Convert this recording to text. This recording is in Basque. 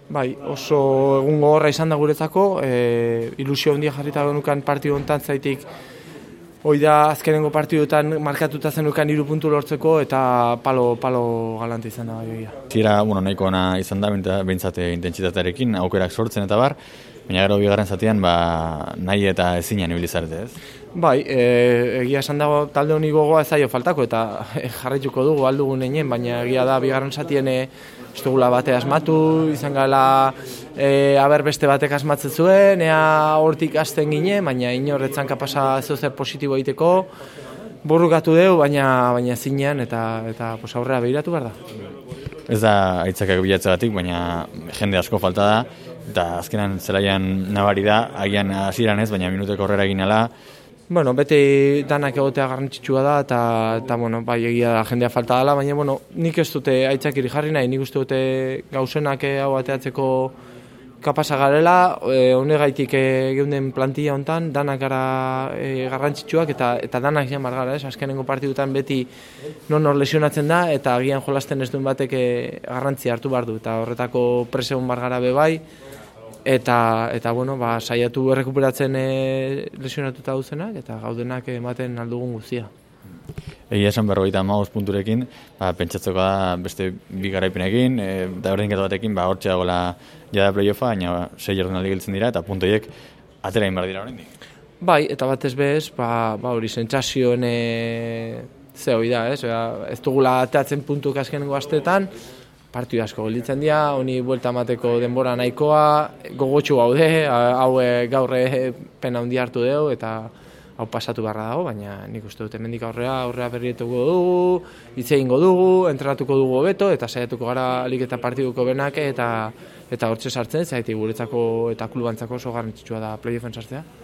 Bai, oso egun gogorra izan da guretzako, ilusio handia jarrita genukan partidu hontan zaitik hoi da azkenengo partiduetan markatuta zenukan 3 puntu lortzeko eta palo galante izan da bai. Zira, nahiko ona izan da, behintzate intentsitatearekin, aukerak sortzen eta bar, baina gero bigarren zatian nahi eta ezinean ibili zarete, ez? Bai, egia esan dago talde honi gogoa ez zaio faltako eta jarraituko dugu aldugun einen, baina egia da bigarren zatien ez dugula bate asmatu, izan gala beste batek asmatzen zuen, ea hortik hasten ginen, baina inorretzan kapasa zer positibo egiteko, burrukatu dugu, baina zinean eta aurrera begiratu behar da. Ez da aitzakak bilatzegatik, baina jende asko falta da, eta azkenan zelaian nabari da, agian hasieran ez, baina minuteko aurrera egin ala. Bueno, beti danak egotea garrantzitsua da, eta bai egia da jendea falta dela, baina nik ez dute aitzakiri jarri nahi, nik uste dute gauzenak hau ateatzeko kapasa garela, honegaitik geunden plantilla hontan, danak gara garrantzitsuak eta danak izan bar gara, azkenengo partidutan beti non lesionatzen da, eta agian jolasten ez duen batek garrantzia hartu behar du, eta horretako presegun bar gara bebai, eta saiatu errekuperatzen lesionatuta dauzenak, eta gaudenak ematen aldugun guztia. Egia esan 55 punturekin, pentsatzeko da beste bi garaipenekin, eta berdinketa batekin, hortxe dagoela jada playoffa, baina 6 jardunaldi gelditzen dira, eta puntoiek atera inbar dira oraindik. Bai, eta batez bez, hori sentsazioen ze hori da, ez dugula ateatzen puntuk azkenengo asteetan, partidu asko gelditzen dira, honi buelta emateko denbora nahikoa, gogotsu gaude, hau gaur pena handia hartu dugu, eta hau pasatu beharra dago, baina nik uste dut hemendik aurrera berrietuko dugu, hitz egingo dugu, entrenatuko dugu hobeto, eta saiatuko gara alik eta partiduko benak, eta hortxe sartzen, zaitik guretzako eta klubantzako oso garrantzitsua da playoffen sartzea.